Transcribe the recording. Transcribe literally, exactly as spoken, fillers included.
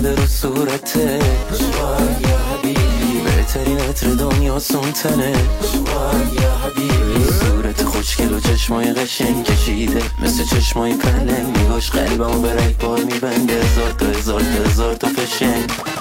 زده رو صورتش، وای یا حبیبی بهترین عطر دنیا سونتنش، وای یا حبیبی صورت خوشگل و چشمای قشنگ کشیده مثل چشمای پلنگ، نگاش قلبمو به رگ بار میبنده، هزار تا هزار تا هزار تا فشنگ.